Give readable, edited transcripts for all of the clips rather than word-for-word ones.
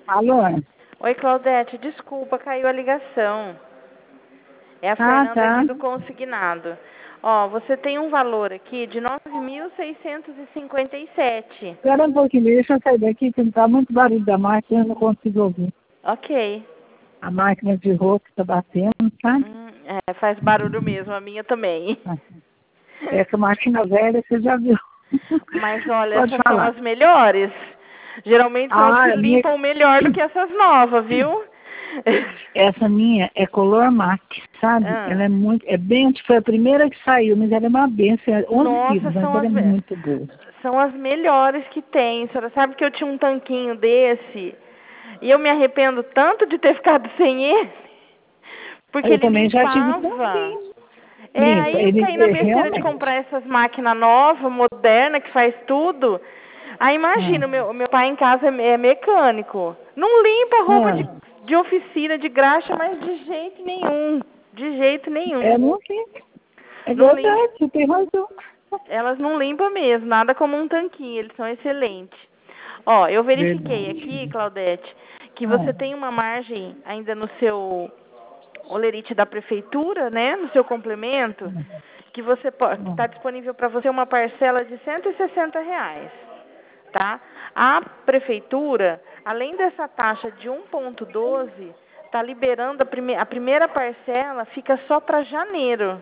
Alô? Oi, Claudete, desculpa, caiu a ligação. É a Fernanda Tá. aqui do consignado. Ó, você tem um valor aqui de 9.657. Espera um pouquinho, deixa eu sair daqui, que não tá muito barulho da máquina, eu não consigo ouvir. Ok. A máquina de roupa tá batendo, sabe? Faz barulho mesmo, a minha também. Essa máquina velha, você já viu. Mas olha, Pode essas são falar. as melhores. Geralmente são as que A minha, limpam melhor do que essas novas, viu? essa minha é color mate, sabe? Ah. Ela é muito, é bem, foi a primeira que saiu, mas ela é uma benção, é 11 Nossa, quilos, mas ela é muito boa. são as melhores que tem. A senhora sabe que eu tinha um tanquinho desse e eu me arrependo tanto de ter ficado sem ele, porque Eu ele também já tive limpava. tanquinho. Limpa, Aí eu ele caí na besteira de comprar realmente. essas máquinas novas, modernas, que faz tudo. Aí imagina, o meu pai em casa é mecânico. Não limpa roupa Ah, de oficina, de graxa, mas de jeito nenhum. De jeito é nenhum. muito. É Não limpa. verdade, você tem razão. Elas não limpam mesmo, nada como um tanquinho, eles são excelentes. Ó, eu verifiquei aqui, Verdade. Claudete, que Ah, você tem uma margem ainda no seu olerite da prefeitura, né, no seu complemento, que você que ah, está disponível para você uma parcela de R$ 160, tá? A prefeitura, além dessa taxa de 1,12, está liberando a primeira parcela, fica só para janeiro.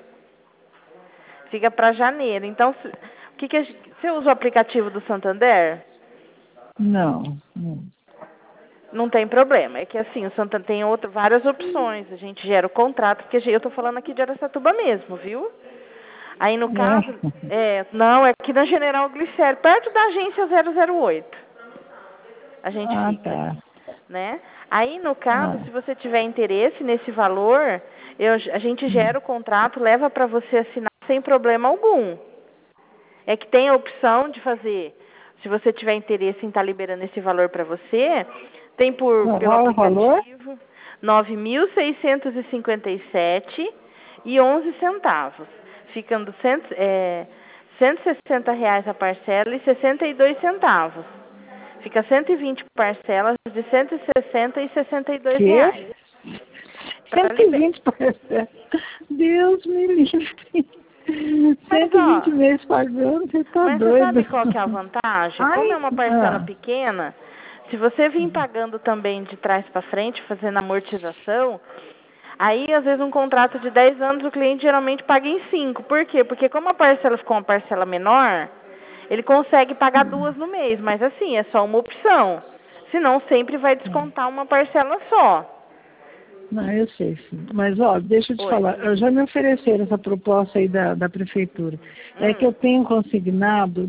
Fica para janeiro. Então, você usa o aplicativo do Santander? não, não. Não tem problema. É que assim, o Santander tem várias opções. A gente gera o contrato, porque eu estou falando aqui de Araçatuba mesmo, viu? Aí no caso, É. não, é aqui na General Glicério, perto da agência 008. A gente Ah, fica, tá. né? Aí no caso, Ah, se você tiver interesse nesse valor, a gente gera o contrato, leva para você assinar sem problema algum. É que tem a opção de fazer, se você tiver interesse em estar liberando esse valor para você, tem pelo qual é o valor? aplicativo 9.657,11. Ficando R$ 160 a parcela e 62 centavos. Fica 120 parcelas de 160 e 62 Que? reais. Para liberar. 120%. Deus me livre. Mas 120 ó, meses pagando, você tá Mas você doido. sabe qual que é a vantagem? Como é Ai, uma parcela ah, pequena, se você vir pagando também de trás para frente, fazendo amortização, aí às vezes um contrato de 10 anos o cliente geralmente paga em 5. Por quê? Porque como a parcela ficou uma parcela menor, ele consegue pagar duas no mês, mas assim, é só uma opção. Senão sempre vai descontar uma parcela só. não, eu sei, sim. Mas, ó, deixa eu te Oi. falar, eu já me ofereceram essa proposta aí da prefeitura. É que eu tenho consignado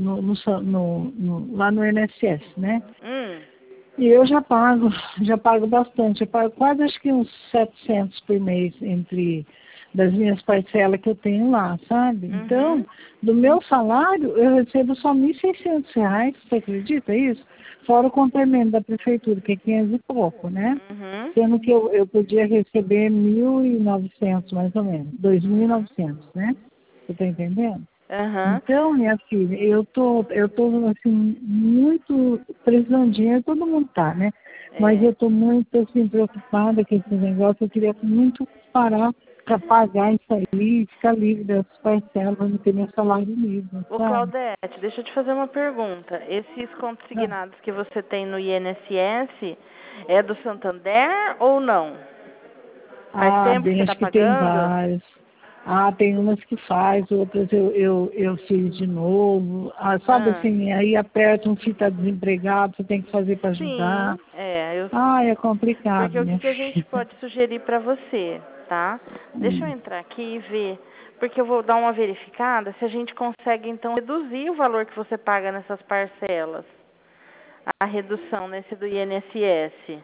lá no INSS, né? Hum. E eu já pago bastante. Eu pago quase acho que uns 700 por mês entre das minhas parcelas que eu tenho lá, sabe? Então, Uhum. do meu salário, eu recebo só R$ 1.600, você acredita isso? Fora o complemento da prefeitura, que é 500 e pouco, né? Uhum. Sendo que eu podia receber 1.900 mais ou menos, 2.900, né? Você está entendendo? Aham. Então, minha filha, eu tô assim, muito precisando de dinheiro, todo mundo tá, né? Mas É. eu tô muito, assim, preocupada com esse negócio, eu queria muito parar para pagar isso aí, ficar livre das parcelas, não ter meu salário livre, Ô sabe? Claudete, deixa eu te fazer uma pergunta. Esses Ah, consignados que você tem no INSS é do Santander ou não? Faz tempo que você bem, está acho que tem pagando? vários. Ah, tem umas que faz, outras eu fiz de novo. Ah, sabe Ah, assim, aí aperta um fita desempregado, você tem que fazer para ajudar. sim, é. Ah, é complicado, Porque o minha que a gente filha. pode sugerir para você, tá? Deixa eu entrar aqui e ver, porque eu vou dar uma verificada se a gente consegue então reduzir o valor que você paga nessas parcelas. A redução nesse do INSS.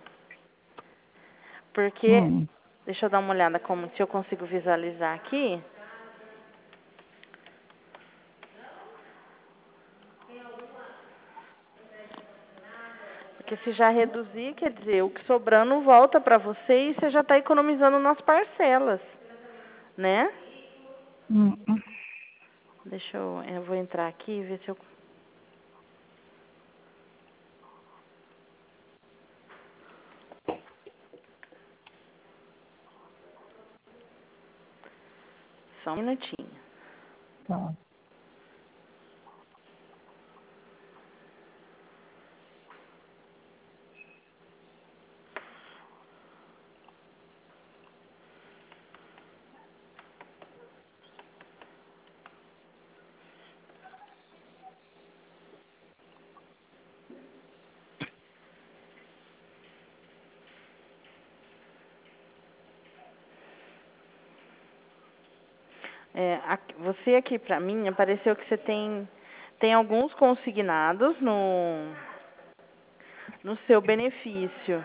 Porque, Hum. deixa eu dar uma olhada como se eu consigo visualizar aqui. Porque se já reduzir, quer dizer, o que sobrando volta para você e você já está economizando nas parcelas, né? Hum. Deixa eu vou entrar aqui e ver se eu... Só um minutinho. Tá. Você aqui para mim, apareceu que você tem alguns consignados no seu benefício.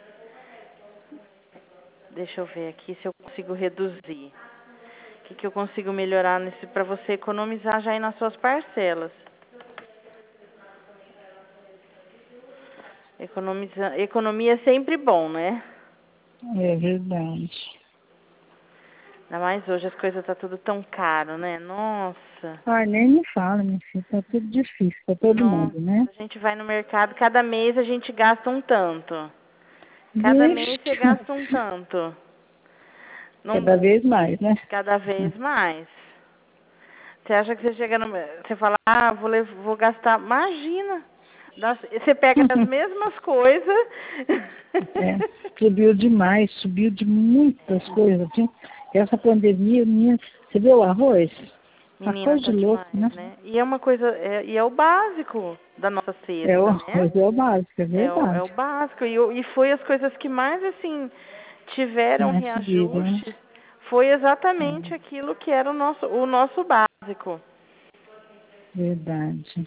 Deixa eu ver aqui se eu consigo reduzir. O que eu consigo melhorar nesse para você economizar já aí nas suas parcelas. Economia é sempre bom, né? É verdade. Ainda mais hoje as coisas tá tudo tão caro, né? Nossa. Ah, nem me fala, minha filha, tá tudo difícil pra todo Nossa, mundo, né? a gente vai no mercado, cada mês a gente gasta um tanto. Cada Vixe, mês você gasta um tanto. cada vez mais, né? Cada vez mais. Você acha que você chega no... Você fala, vou gastar... Imagina! Você pega as mesmas coisas... É, subiu demais, subiu de muitas coisas. Assim. Essa pandemia, você viu o arroz? Uma Menina, coisa tá de louco, demais, né? né? E é uma coisa... e é o básico da nossa É o cesta, né? arroz, é o básico, é É o verdade. básico. E foi as coisas que mais, assim, tiveram Mais subido, né? reajuste. Foi exatamente aquilo que era o nosso básico. Verdade.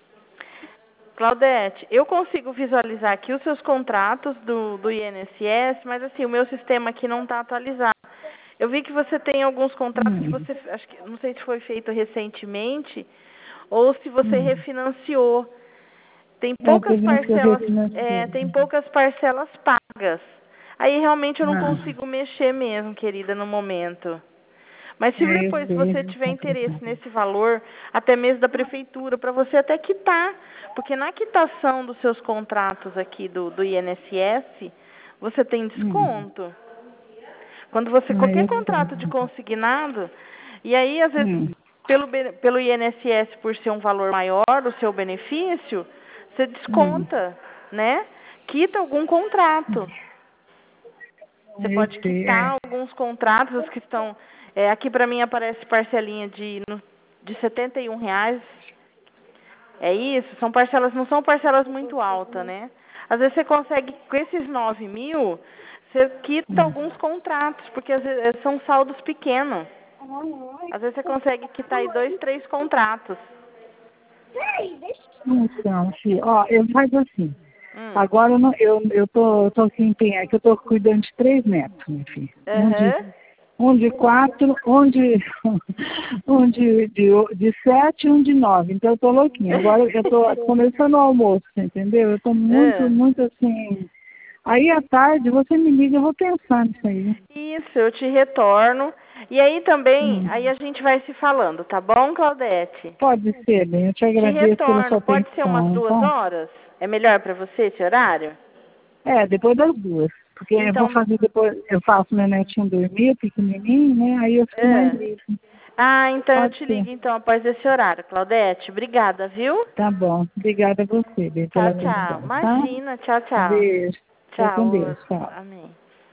Claudete, eu consigo visualizar aqui os seus contratos do INSS, mas assim, o meu sistema aqui não está atualizado. Eu vi que você tem alguns contratos que você, acho que, não sei se foi feito recentemente ou se você refinanciou. Tem poucas Teve um que eu parcelas, refinanciei. tem poucas parcelas pagas. Aí realmente eu não Ah, consigo mexer mesmo, querida, no momento. Mas se eu depois sei, você é tiver interesse complicado. nesse valor, até mesmo da prefeitura, para você até quitar, porque na quitação dos seus contratos aqui do INSS, você tem desconto. Quando você, Ah, qualquer eu contrato de sei. consignado, e aí às vezes pelo INSS por ser um valor maior, o seu benefício, você desconta, né? Quita algum contrato. Você Eu pode sei, quitar alguns contratos, os que estão... aqui para mim aparece parcelinha de R$ 71. É isso, são parcelas, não são parcelas muito altas, né? Às vezes você consegue, com esses 9.000, você quita alguns contratos, porque às vezes são saldos pequenos. Às vezes você consegue quitar aí 2, 3 contratos. Então, filho, ó, eu faço assim. Hum. Agora eu tô aqui empenhado, que eu tô cuidando de 3 netos, minha filha. Aham. Um de 4, de 7 e um de 9. Então eu tô louquinha. Agora eu tô começando o almoço, você entendeu? Eu tô muito, Ah. muito assim. Aí à tarde você me liga, eu vou pensar nisso aí. Isso, eu te retorno. E aí também, aí a gente vai se falando, tá bom, Claudete? Pode ser, bem, eu te Te agradeço pela sua retorno. Pode ser umas atenção, 2 tá? horas? É melhor para você esse horário? É, depois das 2. Porque eu vou Então, fazer depois, eu faço meu netinho dormir, pequenininho, né? Aí eu fico mais livre. então eu Pode te ser. ligo então após esse horário, Claudete. Obrigada, viu? Tá bom. Obrigada a você, bem, pela Tchau, tchau. atenção, tá? Imagina, tchau, tchau. Beijo. Fica com Tchau. Deus. Tchau. Amém.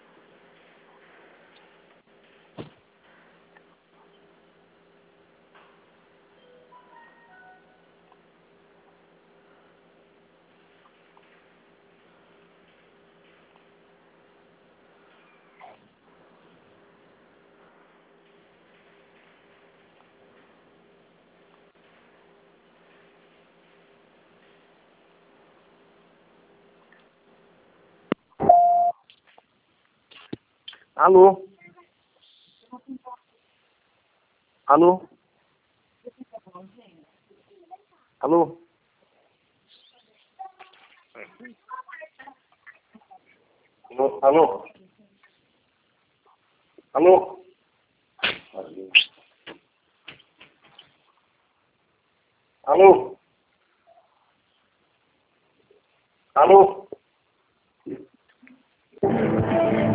Alô? Alô? Alô? Alô? Alô? Alô? Alô?